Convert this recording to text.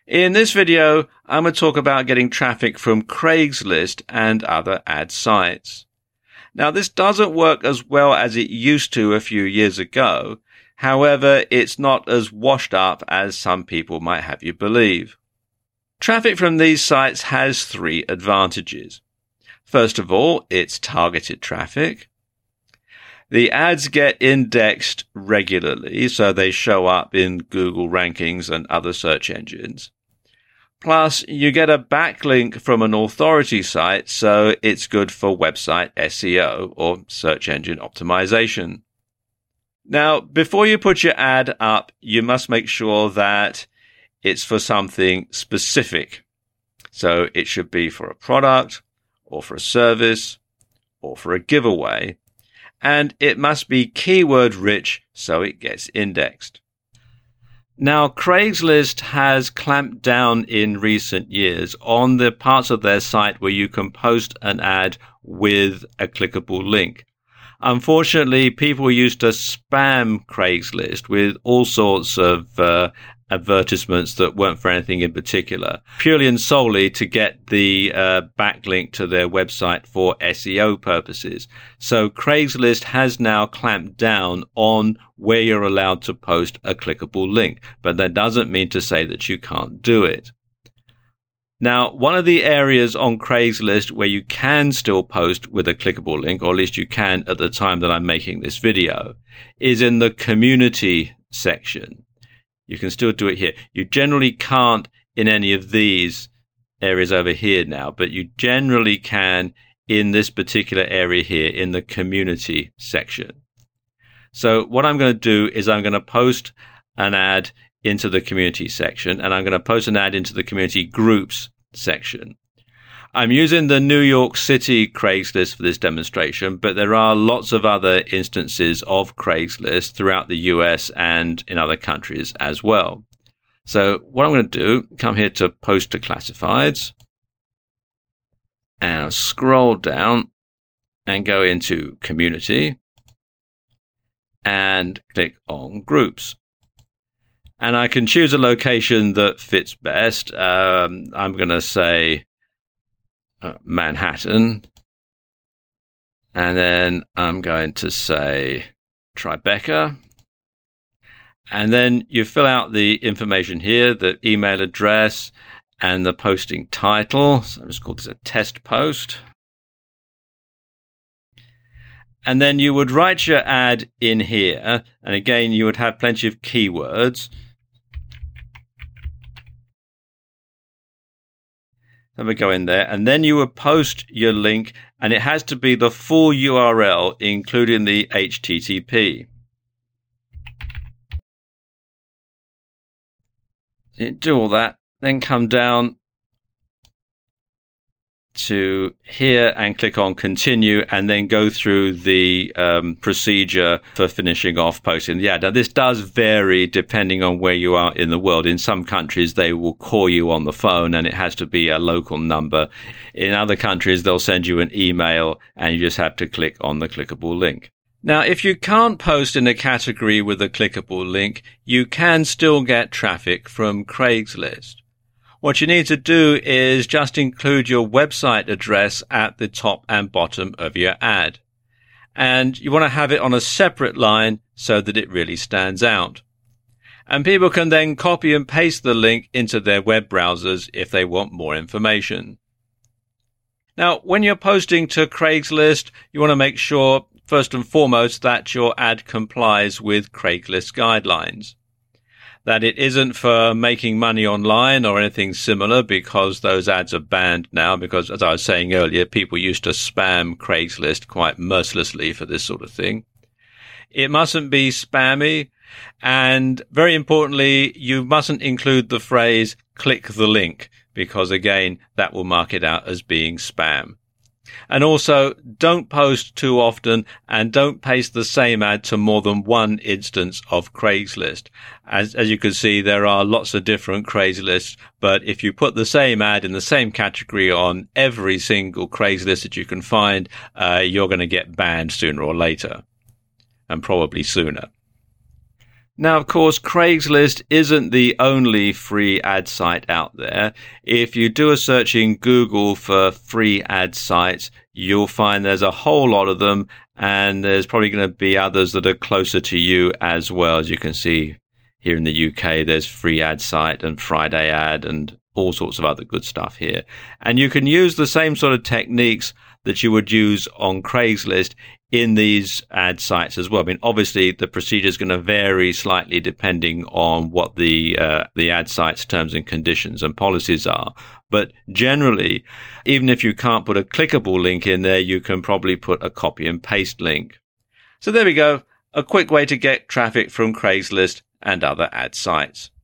In this video, I'm going to talk about getting traffic from Craigslist and other ad sites. Now, this doesn't work as well as it used to a few years ago. However, it's not as washed up as some people might have you believe. Traffic from these sites has three advantages. First of all, it's targeted traffic. The ads get indexed regularly, so they show up in Google rankings and other search engines. Plus, you get a backlink from an authority site, so it's good for website SEO or search engine optimization. Now, before you put your ad up, you must make sure that it's for something specific. So it should be for a product, or for a service, or for a giveaway. And it must be keyword rich so it gets indexed. Now, Craigslist has clamped down in recent years on the parts of their site where you can post an ad with a clickable link. Unfortunately, people used to spam Craigslist with all sorts of advertisements that weren't for anything in particular, purely and solely to get the backlink to their website for SEO purposes. So Craigslist has now clamped down on where you're allowed to post a clickable link, but that doesn't mean to say that you can't do it. Now, one of the areas on Craigslist where you can still post with a clickable link, or at least you can at the time that I'm making this video, is in the community section. You can still do it here. You generally can't in any of these areas over here now, but you generally can in this particular area here in the community section. So what I'm going to do is I'm going to post an ad into the community section, and I'm going to post an ad into the community groups section. I'm using the New York City Craigslist for this demonstration, but there are lots of other instances of Craigslist throughout the US and in other countries as well. So what I'm going to do, come here to Post to Classifieds, and I'll scroll down and go into Community and click on Groups. And I can choose a location that fits best. I'm going to say Manhattan. And then I'm going to say Tribeca. And then you fill out the information here, the email address and the posting title. So I'm just call this a test post. And then you would write your ad in here. And again, you would have plenty of keywords. Then we go in there, and then you would post your link, and it has to be the full URL, including the HTTP. You do all that, then come down to here and click on continue, and then go through the procedure for finishing off posting the ad. Now, this does vary depending on where you are in the world. In some countries, they will call you on the phone and it has to be a local number. In other countries, they'll send you an email and you just have to click on the clickable link. Now, if you can't post in a category with a clickable link, you can still get traffic from Craigslist. What you need to do is just include your website address at the top and bottom of your ad. And you want to have it on a separate line so that it really stands out. And people can then copy and paste the link into their web browsers if they want more information. Now, when you're posting to Craigslist, you want to make sure, first and foremost, that your ad complies with Craigslist guidelines. That it isn't for making money online or anything similar, because those ads are banned now, because, as I was saying earlier, people used to spam Craigslist quite mercilessly for this sort of thing. It mustn't be spammy, and very importantly, you mustn't include the phrase "click the link," because again, that will mark it out as being spam. And also, don't post too often and don't paste the same ad to more than one instance of Craigslist. As you can see, there are lots of different Craigslist, but if you put the same ad in the same category on every single Craigslist that you can find, you're going to get banned sooner or later, and probably sooner. Now, of course, Craigslist isn't the only free ad site out there. If you do a search in Google for free ad sites, you'll find there's a whole lot of them, and there's probably going to be others that are closer to you as well. As you can see here in the UK, there's Free Ad Site and Friday Ad and all sorts of other good stuff here. And you can use the same sort of techniques that you would use on Craigslist in these ad sites as well. I mean, obviously the procedure is going to vary slightly depending on what the ad site's terms and conditions and policies are. But generally, even if you can't put a clickable link in there, you can probably put a copy and paste link. So there we go. A quick way to get traffic from Craigslist and other ad sites.